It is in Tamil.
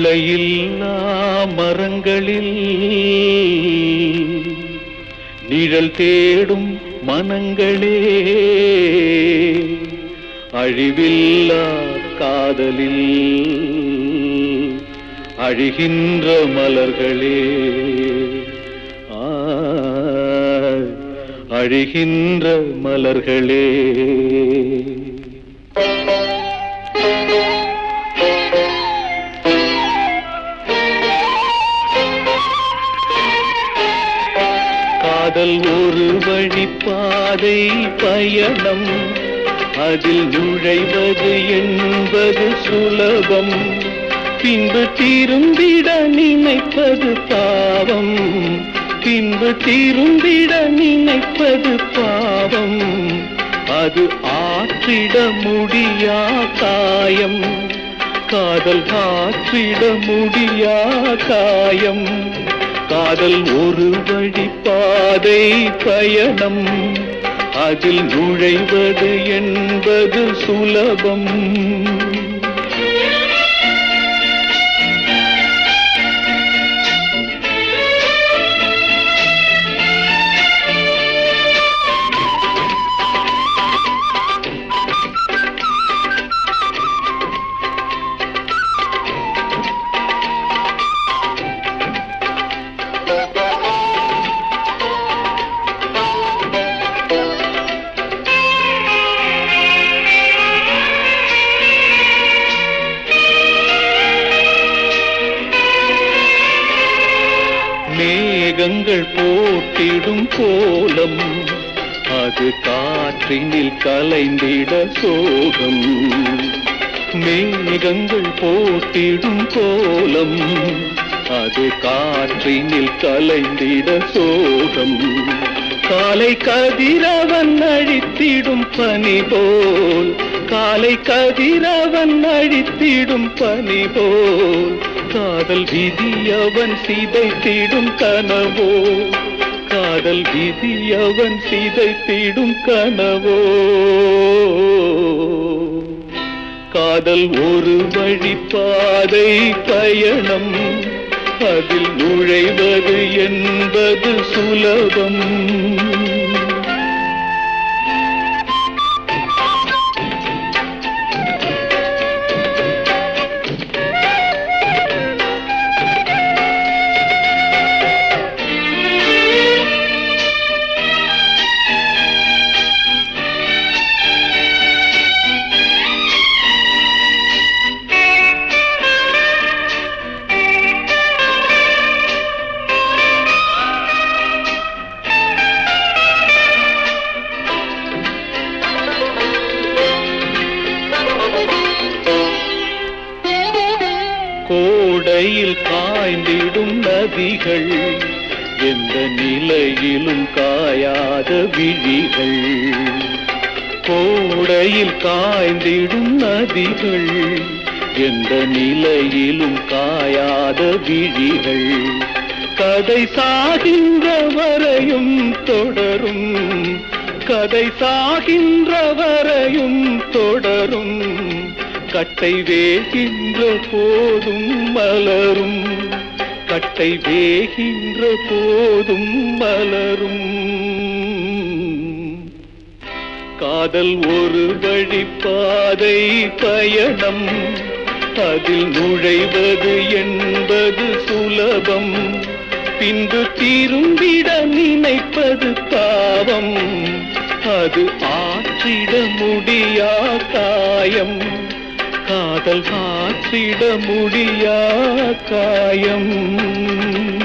கிளையில்லா மரங்களில் நிழல் தேடும் மனங்களே, அழிவில்லா காதலில் அழிகின்ற மலர்களே, அழிகின்ற மலர்களே. காதல் ஒரு வழிப்பாதை பயணம், அதில் நுழைவது என்பது சுலபம். பின்பு திரும்பிட நினைப்பது பாவம், பின்பு திரும்பிட நினைப்பது பாவம். அது ஆற்றிட முடியா காயம், காதல் ஆற்றிட முடியா காயம். காதல் ஒரு வழிப்பாதை பயணம், அதில் நுழைவது என்பது சுலபம். மேகங்கள் போட்டிடும் கோலம், அது காற்றினில் கலைந்திட சோகம். மேகங்கள் போட்டிடும் கோலம், அது காற்றினில் கலைந்திட சோகம். காலை கதிரவன் அழித்திடும் பனி போல், காலை கதிரவன் அழித்திடும் பனி போல். காதல் விதியவன் சிதைத்திடும் கனவோ, காதல் விதியவன் சிதைத்திடும் கனவோ. காதல் ஒரு வழிப்பாதை பயணம், அதில் நுழைவது என்பது சுலபம். கோடையில் காய்ந்திடும் நதிகள், எந்த நிலையிலும் காயாத விழிகள். கோடையில் காய்ந்திடும் நதிகள், எந்த நிலையிலும் காயாத விழிகள். கதை சாகின்ற வரையும் தொடரும், கதை சாகின்ற வரையும் தொடரும். கட்டை வேகின்ற போதும் மலரும், கட்டை வேகின்ற போதும் மலரும். காதல் ஒரு வழிப்பாதை பயணம், அதில் நுழைவது என்பது சுலபம். பின்பு திரும்பிட நினைப்பது பாவம், அது ஆற்றிட முடியா காயம். காதல் ஆற்றிட முடியா காயம்.